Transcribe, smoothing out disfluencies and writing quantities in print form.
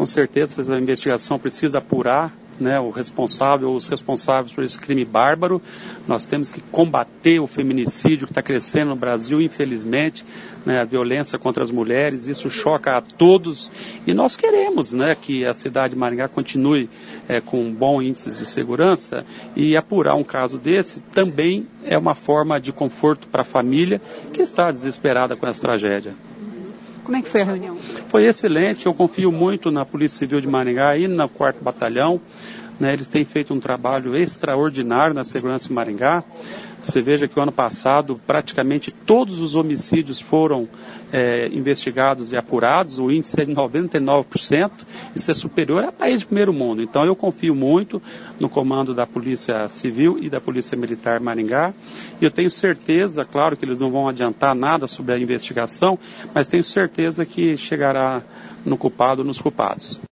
com certeza a investigação precisa apurar, né, o responsável ou os responsáveis por esse crime bárbaro. Nós temos que combater o feminicídio que está crescendo no Brasil, infelizmente, né, a violência contra as mulheres, isso choca a todos e nós queremos, né, que a cidade de Maringá continue com bons índices de segurança, e apurar um caso desse também é uma forma de conforto para a família que está desesperada com essa tragédia. Como é que foi a reunião? Foi excelente, eu confio muito na Polícia Civil de Maringá e no 4º Batalhão, né, eles têm feito um trabalho extraordinário na segurança em Maringá. Você veja que o ano passado praticamente todos os homicídios foram investigados e apurados, o índice é de 99%, isso é superior a país de primeiro mundo. Então eu confio muito no comando da Polícia Civil e da Polícia Militar Maringá, e eu tenho certeza, claro que eles não vão adiantar nada sobre a investigação, mas tenho certeza que chegará no culpado, nos culpados.